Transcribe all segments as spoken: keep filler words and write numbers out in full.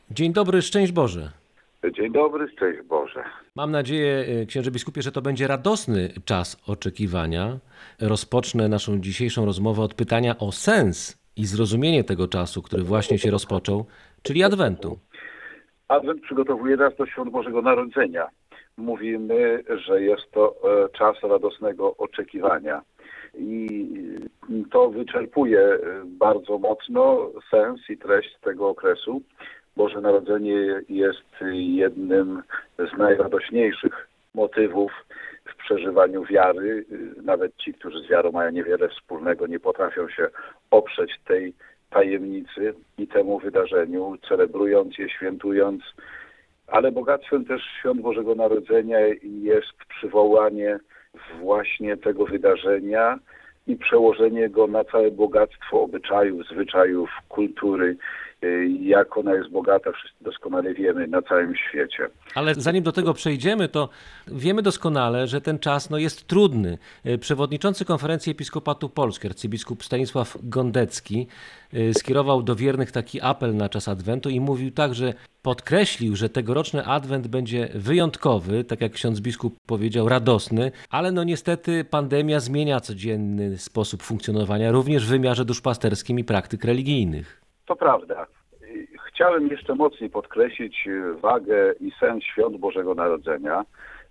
Dzień dobry, szczęść Boże. Dzień dobry, szczęść Boże. Mam nadzieję, księże biskupie, że to będzie radosny czas oczekiwania. Rozpocznę naszą dzisiejszą rozmowę od pytania o sens i zrozumienie tego czasu, który właśnie się rozpoczął, czyli Adwentu. Adwent przygotowuje nas do Świąt Bożego Narodzenia. Mówimy, że jest to czas radosnego oczekiwania. I to wyczerpuje bardzo mocno sens i treść tego okresu. Boże Narodzenie jest jednym z najradośniejszych motywów w przeżywaniu wiary. Nawet ci, którzy z wiarą mają niewiele wspólnego, nie potrafią się oprzeć tej tajemnicy i temu wydarzeniu, celebrując je, świętując. Ale bogactwem też Świąt Bożego Narodzenia jest przywołanie właśnie tego wydarzenia i przełożenie go na całe bogactwo obyczajów, zwyczajów, kultury, jak ona jest bogata, wszyscy doskonale wiemy, na całym świecie. Ale zanim do tego przejdziemy, to wiemy doskonale, że ten czas no, jest trudny. Przewodniczący Konferencji Episkopatu Polski, arcybiskup Stanisław Gondecki, skierował do wiernych taki apel na czas Adwentu i mówił tak, że podkreślił, że tegoroczny Adwent będzie wyjątkowy, tak jak ksiądz biskup powiedział, radosny, ale no niestety pandemia zmienia codzienny sposób funkcjonowania, również w wymiarze duszpasterskim i praktyk religijnych. To prawda. Chciałem jeszcze mocniej podkreślić wagę i sens Świąt Bożego Narodzenia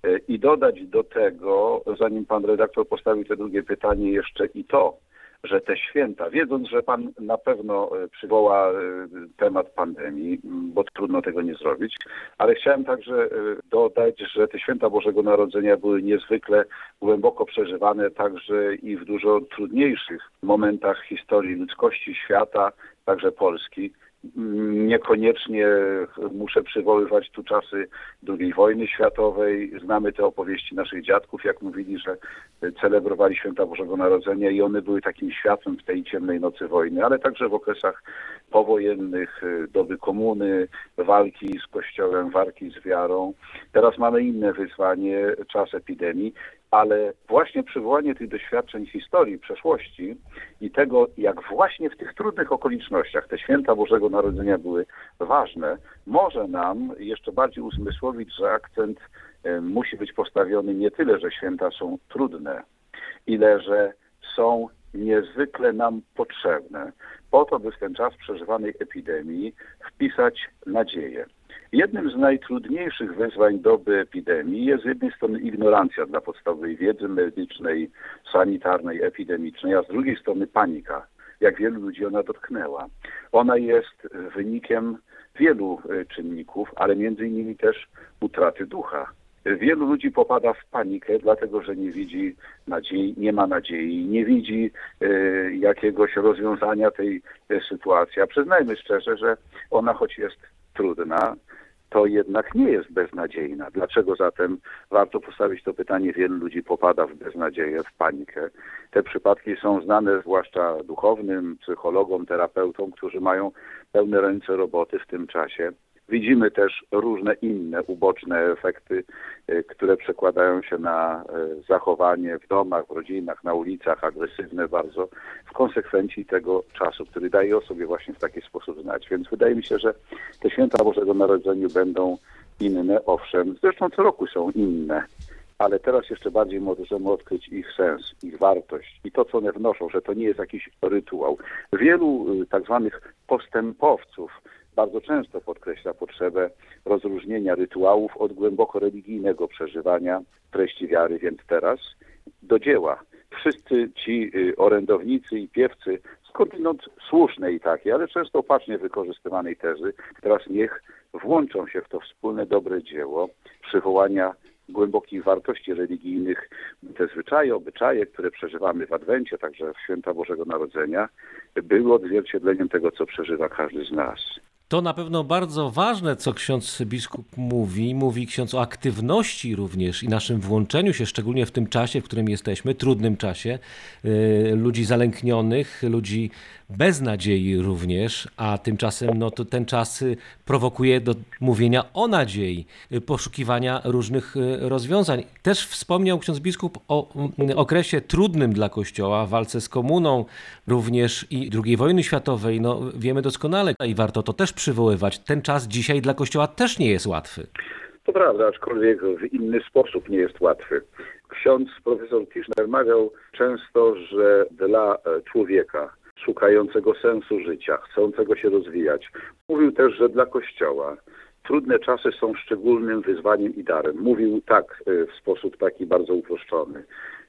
i dodać do tego, zanim pan redaktor postawił te drugie pytanie, jeszcze i to, że te święta, wiedząc, że pan na pewno przywoła temat pandemii, bo trudno tego nie zrobić, ale chciałem także dodać, że te święta Bożego Narodzenia były niezwykle głęboko przeżywane także i w dużo trudniejszych momentach historii ludzkości, świata, także Polski. Niekoniecznie muszę przywoływać tu czasy drugiej wojny światowej. Znamy te opowieści naszych dziadków, jak mówili, że celebrowali święta Bożego Narodzenia i one były takim światłem w tej ciemnej nocy wojny, ale także w okresach powojennych, doby komuny, walki z Kościołem, walki z wiarą. Teraz mamy inne wyzwanie, czas epidemii. Ale właśnie przywołanie tych doświadczeń historii, przeszłości i tego, jak właśnie w tych trudnych okolicznościach te święta Bożego Narodzenia były ważne, może nam jeszcze bardziej uzmysłowić, że akcent musi być postawiony nie tyle, że święta są trudne, ile że są niezwykle nam potrzebne po to, by w ten czas przeżywanej epidemii wpisać nadzieję. Jednym z najtrudniejszych wyzwań doby epidemii jest z jednej strony ignorancja dla podstawowej wiedzy medycznej, sanitarnej, epidemicznej, a z drugiej strony panika. Jak wielu ludzi ona dotknęła. Ona jest wynikiem wielu czynników, ale między innymi też utraty ducha. Wielu ludzi popada w panikę, dlatego że nie widzi nadziei, nie ma nadziei, nie widzi y, jakiegoś rozwiązania tej y, sytuacji. A przyznajmy szczerze, że ona choć jest trudna, to jednak nie jest beznadziejna. Dlaczego zatem warto postawić to pytanie? Wielu ludzi popada w beznadzieję, w panikę. Te przypadki są znane zwłaszcza duchownym, psychologom, terapeutom, którzy mają pełne ręce roboty w tym czasie. Widzimy też różne inne uboczne efekty, które przekładają się na zachowanie w domach, w rodzinach, na ulicach, agresywne bardzo, w konsekwencji tego czasu, który daje o sobie właśnie w taki sposób znać. Więc wydaje mi się, że te święta Bożego Narodzenia będą inne, owszem, zresztą co roku są inne, ale teraz jeszcze bardziej możemy odkryć ich sens, ich wartość i to, co one wnoszą, że to nie jest jakiś rytuał. Wielu tak zwanych postępowców bardzo często podkreśla potrzebę rozróżnienia rytuałów od głęboko religijnego przeżywania treści wiary, więc teraz do dzieła. Wszyscy ci orędownicy i piewcy, skądinąd słusznej i takiej, ale często opacznie wykorzystywanej tezy, teraz niech włączą się w to wspólne dobre dzieło przywołania głębokich wartości religijnych, te zwyczaje, obyczaje, które przeżywamy w Adwencie, także w święta Bożego Narodzenia, były odzwierciedleniem tego, co przeżywa każdy z nas. To na pewno bardzo ważne, co ksiądz biskup mówi. Mówi ksiądz o aktywności również i naszym włączeniu się, szczególnie w tym czasie, w którym jesteśmy, trudnym czasie, ludzi zalęknionych, ludzi bez nadziei również, a tymczasem no, to ten czas prowokuje do mówienia o nadziei, poszukiwania różnych rozwiązań. Też wspomniał ksiądz biskup o okresie trudnym dla Kościoła, walce z komuną, również i drugiej wojny światowej. No, wiemy doskonale i warto to też przywoływać. Ten czas dzisiaj dla Kościoła też nie jest łatwy. To prawda, aczkolwiek w inny sposób nie jest łatwy. Ksiądz profesor Tischner mawiał często, że dla człowieka szukającego sensu życia, chcącego się rozwijać, mówił też, że dla Kościoła trudne czasy są szczególnym wyzwaniem i darem. Mówił tak w sposób taki bardzo uproszczony,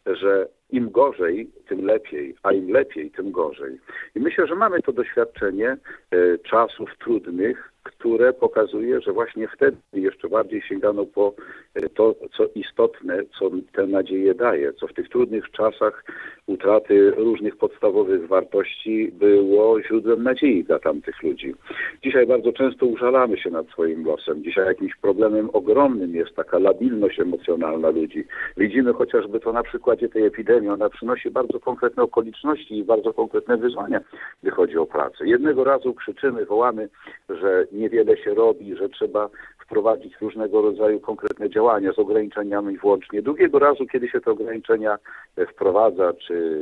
że im gorzej, tym lepiej, a im lepiej, tym gorzej. I myślę, że mamy to doświadczenie e, czasów trudnych, które pokazuje, że właśnie wtedy jeszcze bardziej sięgano po e, to, co istotne, co tę nadzieję daje, co w tych trudnych czasach utraty różnych podstawowych wartości było źródłem nadziei dla tamtych ludzi. Dzisiaj bardzo często użalamy się nad swoim losem. Dzisiaj jakimś problemem ogromnym jest taka labilność emocjonalna ludzi. Widzimy chociażby to na przykładzie tej epidemii. Ona przynosi bardzo konkretne okoliczności i bardzo konkretne wyzwania, gdy chodzi o pracę. Jednego razu krzyczymy, wołamy, że niewiele się robi, że trzeba wprowadzić różnego rodzaju konkretne działania z ograniczeniami włącznie. Drugiego razu, kiedy się te ograniczenia wprowadza, czy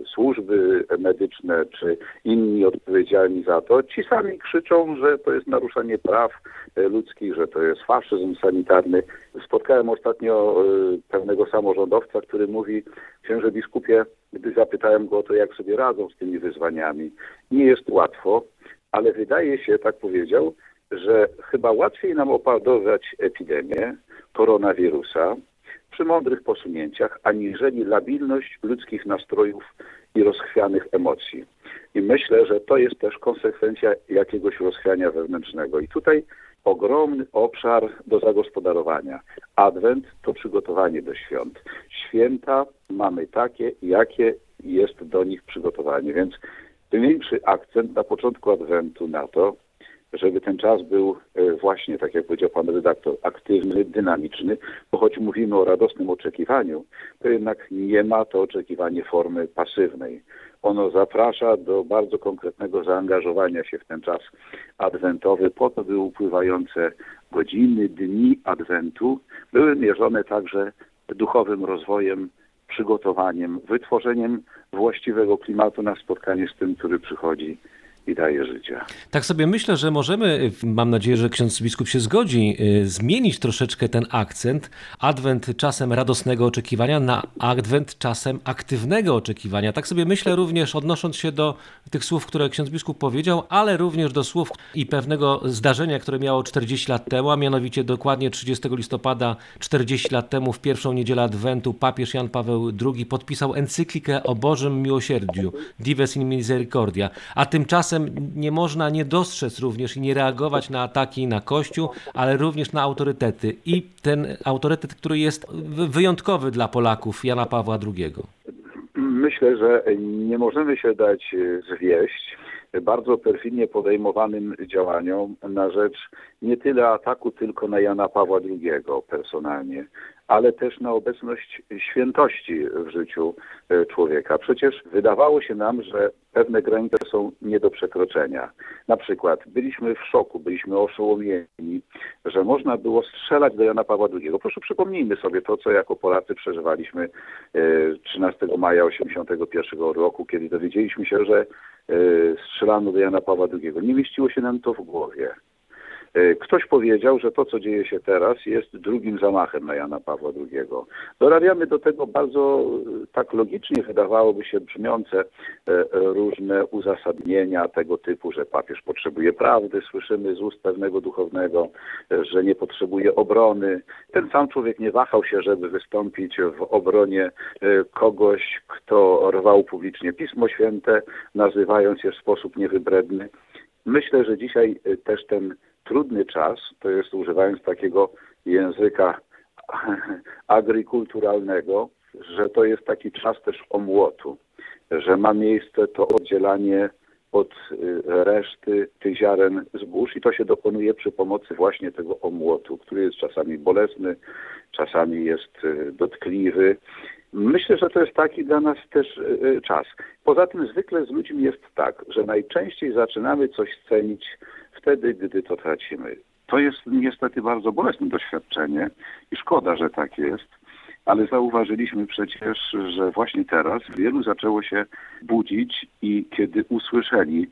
służby medyczne, czy inni odpowiedzialni za to, ci sami krzyczą, że to jest naruszenie praw ludzkich, że to jest faszyzm sanitarny. Spotkałem ostatnio pewnego samorządowca, który mówi: księże biskupie, gdy zapytałem go o to, jak sobie radzą z tymi wyzwaniami, nie jest łatwo, ale wydaje się, tak powiedział, że chyba łatwiej nam opanować epidemię koronawirusa przy mądrych posunięciach, aniżeli labilność ludzkich nastrojów i rozchwianych emocji. I myślę, że to jest też konsekwencja jakiegoś rozchwiania wewnętrznego. I tutaj ogromny obszar do zagospodarowania. Adwent to przygotowanie do świąt. Święta mamy takie, jakie jest do nich przygotowanie. Więc większy akcent na początku Adwentu na to, żeby ten czas był właśnie, tak jak powiedział pan redaktor, aktywny, dynamiczny, bo choć mówimy o radosnym oczekiwaniu, to jednak nie ma to oczekiwanie formy pasywnej. Ono zaprasza do bardzo konkretnego zaangażowania się w ten czas adwentowy, po to, by upływające godziny, dni Adwentu były mierzone także duchowym rozwojem, przygotowaniem, wytworzeniem właściwego klimatu na spotkanie z tym, który przychodzi i daje życie. Tak sobie myślę, że możemy, mam nadzieję, że ksiądz biskup się zgodzi, zmienić troszeczkę ten akcent. Adwent czasem radosnego oczekiwania na adwent czasem aktywnego oczekiwania. Tak sobie myślę również, odnosząc się do tych słów, które ksiądz biskup powiedział, ale również do słów i pewnego zdarzenia, które miało czterdzieści lat temu, a mianowicie dokładnie trzydziestego listopada czterdzieści lat temu, w pierwszą niedzielę Adwentu, papież Jan Paweł drugi podpisał encyklikę o Bożym Miłosierdziu, Dives in Misericordia, a tymczasem nie można nie dostrzec również i nie reagować na ataki na Kościół, ale również na autorytety. I ten autorytet, który jest wyjątkowy dla Polaków, Jana Pawła drugiego. Myślę, że nie możemy się dać zwieść bardzo perfidnie podejmowanym działaniom na rzecz nie tyle ataku tylko na Jana Pawła drugiego personalnie, ale też na obecność świętości w życiu człowieka. Przecież wydawało się nam, że pewne granice są nie do przekroczenia. Na przykład byliśmy w szoku, byliśmy oszołomieni, że można było strzelać do Jana Pawła drugiego. Proszę, przypomnijmy sobie to, co jako Polacy przeżywaliśmy trzynastego maja osiemdziesiątego pierwszego roku, kiedy dowiedzieliśmy się, że strzelano do Jana Pawła drugiego. Nie mieściło się nam to w głowie. Ktoś powiedział, że to, co dzieje się teraz, jest drugim zamachem na Jana Pawła drugiego. Dorabiamy do tego bardzo tak logicznie, wydawałoby się, brzmiące różne uzasadnienia tego typu, że papież potrzebuje prawdy, słyszymy z ust pewnego duchownego, że nie potrzebuje obrony. Ten sam człowiek nie wahał się, żeby wystąpić w obronie kogoś, kto rwał publicznie Pismo Święte, nazywając je w sposób niewybredny. Myślę, że dzisiaj też ten trudny czas, to jest używając takiego języka agrikulturalnego, że to jest taki czas też omłotu, że ma miejsce to oddzielanie od reszty tych ziaren zbóż i to się dokonuje przy pomocy właśnie tego omłotu, który jest czasami bolesny, czasami jest dotkliwy. Myślę, że to jest taki dla nas też czas. Poza tym zwykle z ludźmi jest tak, że najczęściej zaczynamy coś cenić wtedy, gdy to tracimy. To jest niestety bardzo bolesne doświadczenie i szkoda, że tak jest. ale zauważyliśmy przecież, że właśnie teraz wielu zaczęło się budzić i kiedy usłyszeli,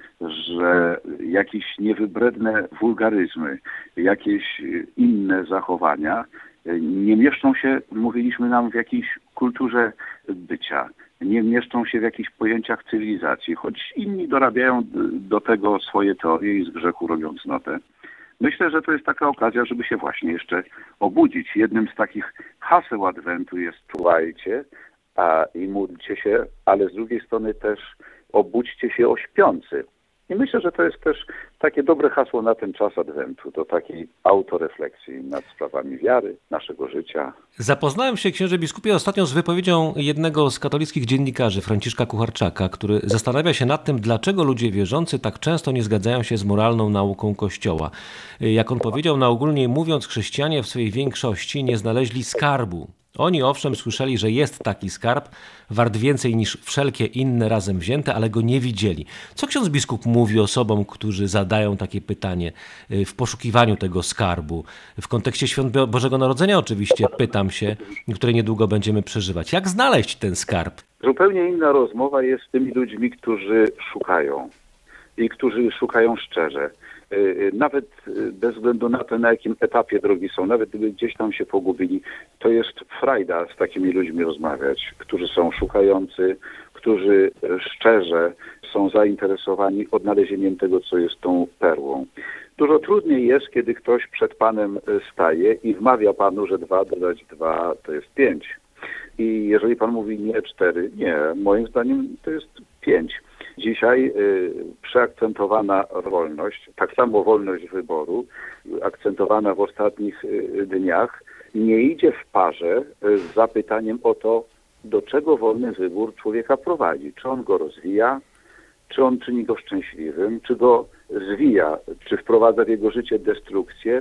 że jakieś niewybredne wulgaryzmy, jakieś inne zachowania nie mieszczą się, mówiliśmy nam, w jakiejś kulturze bycia, nie mieszczą się w jakichś pojęciach cywilizacji, choć inni dorabiają do tego swoje teorie i z grzechu robią cnotę. Myślę, że to jest taka okazja, żeby się właśnie jeszcze obudzić. Jednym z takich haseł Adwentu jest czuwajcie a, i módlcie się, ale z drugiej strony też obudźcie się o śpiący. I myślę, że to jest też takie dobre hasło na ten czas Adwentu, do takiej autorefleksji nad sprawami wiary, naszego życia. Zapoznałem się, księże biskupie, ostatnio z wypowiedzią jednego z katolickich dziennikarzy, Franciszka Kucharczaka, który zastanawia się nad tym, dlaczego ludzie wierzący tak często nie zgadzają się z moralną nauką Kościoła. Jak on powiedział, na ogólnie mówiąc, chrześcijanie w swojej większości nie znaleźli skarbu. Oni owszem słyszeli, że jest taki skarb, wart więcej niż wszelkie inne razem wzięte, ale go nie widzieli. Co ksiądz biskup mówi osobom, którzy zadają takie pytanie w poszukiwaniu tego skarbu? W kontekście Świąt Bożego Narodzenia oczywiście pytam się, które niedługo będziemy przeżywać. Jak znaleźć ten skarb? Zupełnie inna rozmowa jest z tymi ludźmi, którzy szukają i którzy szukają szczerze. Nawet bez względu na to, na jakim etapie drogi są, nawet gdyby gdzieś tam się pogubili, to jest frajda z takimi ludźmi rozmawiać, którzy są szukający, którzy szczerze są zainteresowani odnalezieniem tego, co jest tą perłą. Dużo trudniej jest, kiedy ktoś przed Panem staje i wmawia Panu, że dwa dodać dwa to jest pięć. I jeżeli Pan mówi nie cztery, nie, moim zdaniem to jest pięć. Dzisiaj y, przeakcentowana wolność, tak samo wolność wyboru, akcentowana w ostatnich y, dniach, nie idzie w parze y, z zapytaniem o to, do czego wolny wybór człowieka prowadzi. Czy on go rozwija, czy on czyni go szczęśliwym, czy go zwija, czy wprowadza w jego życie destrukcję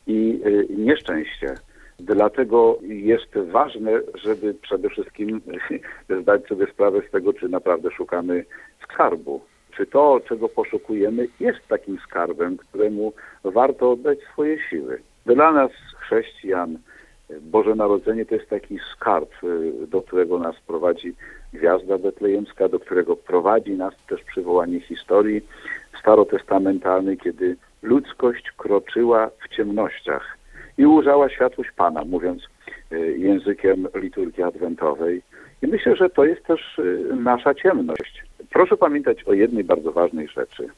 i y, nieszczęście. Dlatego jest ważne, żeby przede wszystkim zdać sobie sprawę z tego, czy naprawdę szukamy skarbu. Czy to, czego poszukujemy, jest takim skarbem, któremu warto oddać swoje siły. Dla nas, chrześcijan, Boże Narodzenie to jest taki skarb, do którego nas prowadzi gwiazda betlejemska, do którego prowadzi nas też przywołanie historii starotestamentalnej, kiedy ludzkość kroczyła w ciemnościach i ujrzała światłość Pana, mówiąc językiem liturgii adwentowej. I myślę, że to jest też nasza ciemność. Proszę pamiętać o jednej bardzo ważnej rzeczy,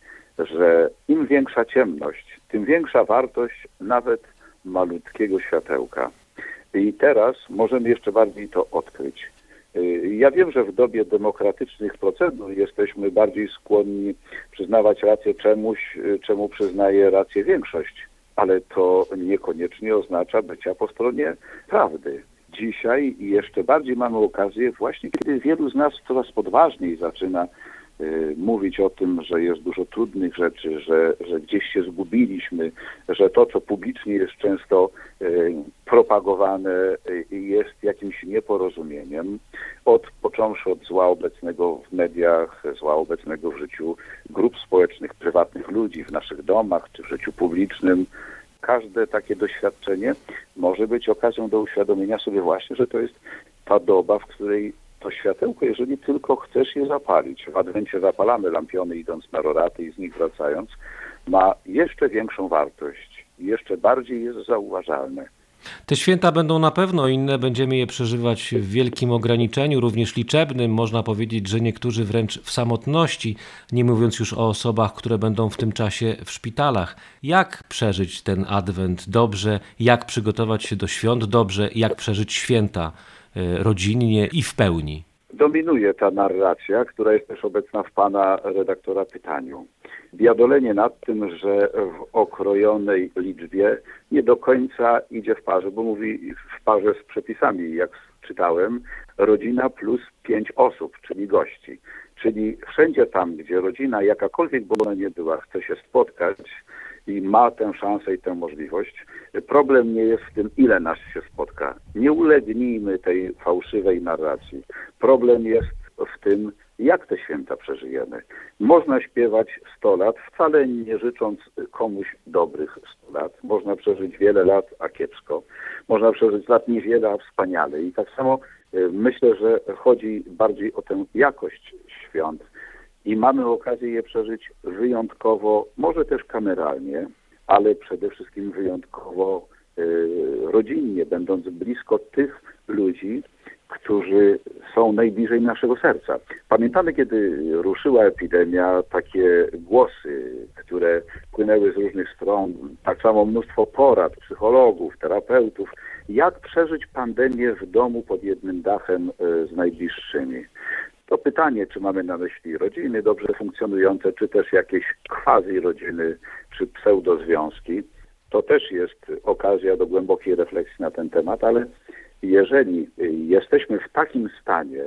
że im większa ciemność, tym większa wartość nawet malutkiego światełka. I teraz możemy jeszcze bardziej to odkryć. Ja wiem, że w dobie demokratycznych procedur jesteśmy bardziej skłonni przyznawać rację czemuś, czemu przyznaje rację większość, ale to niekoniecznie oznacza bycia po stronie prawdy. Dzisiaj jeszcze bardziej mamy okazję, właśnie kiedy wielu z nas coraz odważniej zaczyna y, mówić o tym, że jest dużo trudnych rzeczy, że, że gdzieś się zgubiliśmy, że to, co publicznie jest często y, propagowane, y, jest jakimś nieporozumieniem. Od, począwszy od zła obecnego w mediach, zła obecnego w życiu grup społecznych, prywatnych ludzi, w naszych domach czy w życiu publicznym. Każde takie doświadczenie może być okazją do uświadomienia sobie właśnie, że to jest ta doba, w której to światełko, jeżeli tylko chcesz je zapalić, w Adwencie zapalamy lampiony idąc na roraty i z nich wracając, ma jeszcze większą wartość, jeszcze bardziej jest zauważalne. Te święta będą na pewno inne, będziemy je przeżywać w wielkim ograniczeniu, również liczebnym. Można powiedzieć, że niektórzy wręcz w samotności, nie mówiąc już o osobach, które będą w tym czasie w szpitalach. Jak przeżyć ten Adwent dobrze, jak przygotować się do świąt dobrze, jak przeżyć święta rodzinnie i w pełni? Dominuje ta narracja, która jest też obecna w pana redaktora pytaniu. Biadolenie nad tym, że w okrojonej liczbie nie do końca idzie w parze, bo mówi w parze z przepisami, jak czytałem, rodzina plus pięć osób, czyli gości. Czyli wszędzie tam, gdzie rodzina, jakakolwiek by ona nie była, chce się spotkać i ma tę szansę i tę możliwość, problem nie jest w tym, ile nas się spotka. Nie ulegnijmy tej fałszywej narracji. Problem jest w tym, jak te święta przeżyjemy. Można śpiewać sto lat, wcale nie życząc komuś dobrych stu lat. Można przeżyć wiele lat, a kiepsko. Można przeżyć lat niewiele, a wspaniale. I tak samo y, myślę, że chodzi bardziej o tę jakość świąt. I mamy okazję je przeżyć wyjątkowo, może też kameralnie, ale przede wszystkim wyjątkowo y, rodzinnie, będąc blisko tych ludzi, którzy są najbliżej naszego serca. Pamiętamy, kiedy ruszyła epidemia, takie głosy, które płynęły z różnych stron, tak samo mnóstwo porad, psychologów, terapeutów, jak przeżyć pandemię w domu pod jednym dachem y, z najbliższymi. To pytanie, czy mamy na myśli rodziny dobrze funkcjonujące, czy też jakieś quasi-rodziny, czy pseudozwiązki. To też jest okazja do głębokiej refleksji na ten temat, ale jeżeli jesteśmy w takim stanie,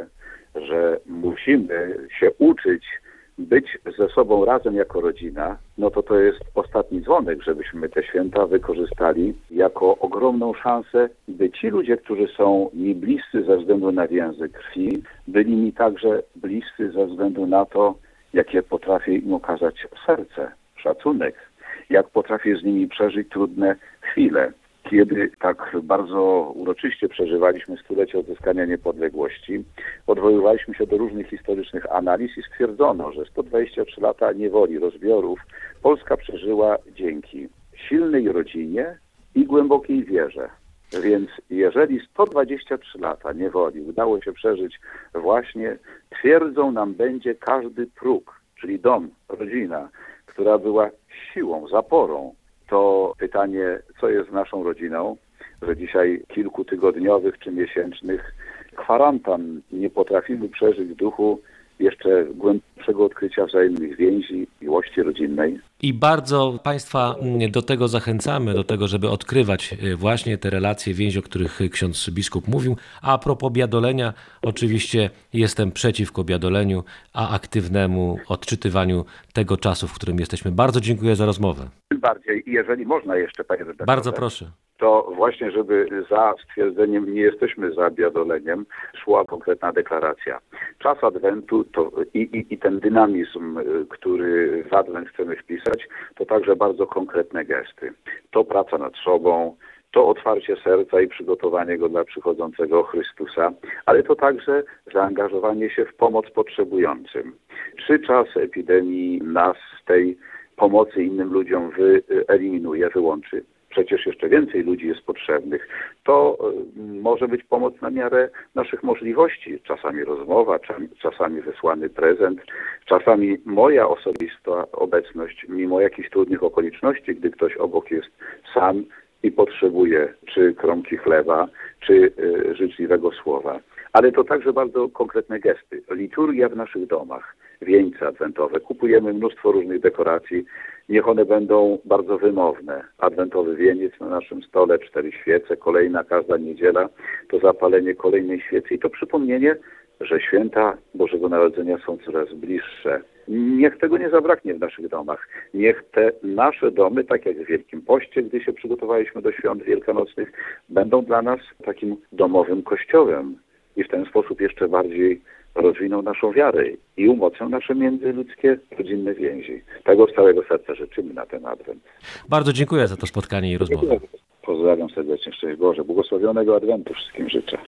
że musimy się uczyć być ze sobą razem jako rodzina, no to to jest ostatni dzwonek, żebyśmy te święta wykorzystali jako ogromną szansę, by ci ludzie, którzy są mi bliscy ze względu na więzy krwi, byli mi także bliscy ze względu na to, jakie potrafię im okazać serce, szacunek, jak potrafię z nimi przeżyć trudne chwile. Kiedy tak bardzo uroczyście przeżywaliśmy stulecie odzyskania niepodległości, odwoływaliśmy się do różnych historycznych analiz i stwierdzono, że sto dwadzieścia trzy lata niewoli, rozbiorów Polska przeżyła dzięki silnej rodzinie i głębokiej wierze. Więc jeżeli sto dwadzieścia trzy lata niewoli udało się przeżyć właśnie, twierdzą nam będzie każdy próg, czyli dom, rodzina, która była siłą, zaporą. To pytanie, co jest z naszą rodziną, że dzisiaj kilkutygodniowych czy miesięcznych kwarantan nie potrafimy przeżyć w duchu jeszcze głębszego odkrycia wzajemnych więzi, miłości rodzinnej. I bardzo Państwa do tego zachęcamy, do tego, żeby odkrywać właśnie te relacje, więzi, o których ksiądz biskup mówił. A a propos biadolenia, oczywiście jestem przeciwko biadoleniu, a aktywnemu odczytywaniu tego czasu, w którym jesteśmy. Bardzo dziękuję za rozmowę. Tym bardziej, jeżeli można jeszcze, panie redaktorze, Bardzo proszę. to właśnie, żeby za stwierdzeniem nie jesteśmy za biadoleniem, szła konkretna deklaracja. Czas Adwentu to i, i, i ten dynamizm, który w Adwent chcemy wpisać, to także bardzo konkretne gesty. To praca nad sobą, to otwarcie serca i przygotowanie go dla przychodzącego Chrystusa, ale to także zaangażowanie się w pomoc potrzebującym. Czy czas epidemii nas z tej pomocy innym ludziom wyeliminuje, wyłączy? Przecież jeszcze więcej ludzi jest potrzebnych. To może być pomoc na miarę naszych możliwości. Czasami rozmowa, czasami wysłany prezent, czasami moja osobista obecność mimo jakichś trudnych okoliczności, gdy ktoś obok jest sam i potrzebuje czy kromki chleba, czy życzliwego słowa. Ale to także bardzo konkretne gesty. Liturgia w naszych domach, wieńce adwentowe. Kupujemy mnóstwo różnych dekoracji. Niech one będą bardzo wymowne. Adwentowy wieniec na naszym stole, cztery świece, kolejna każda niedziela, to zapalenie kolejnej świecy i to przypomnienie, że święta Bożego Narodzenia są coraz bliższe. Niech tego nie zabraknie w naszych domach. Niech te nasze domy, tak jak w Wielkim Poście, gdy się przygotowaliśmy do świąt wielkanocnych, będą dla nas takim domowym kościołem i w ten sposób jeszcze bardziej rozwiną naszą wiarę i umocnią nasze międzyludzkie, rodzinne więzi. Tego z całego serca życzymy na ten Adwent. Bardzo dziękuję za to spotkanie i rozmowę. Pozdrawiam serdecznie, szczęść Boże. Błogosławionego Adwentu wszystkim życzę.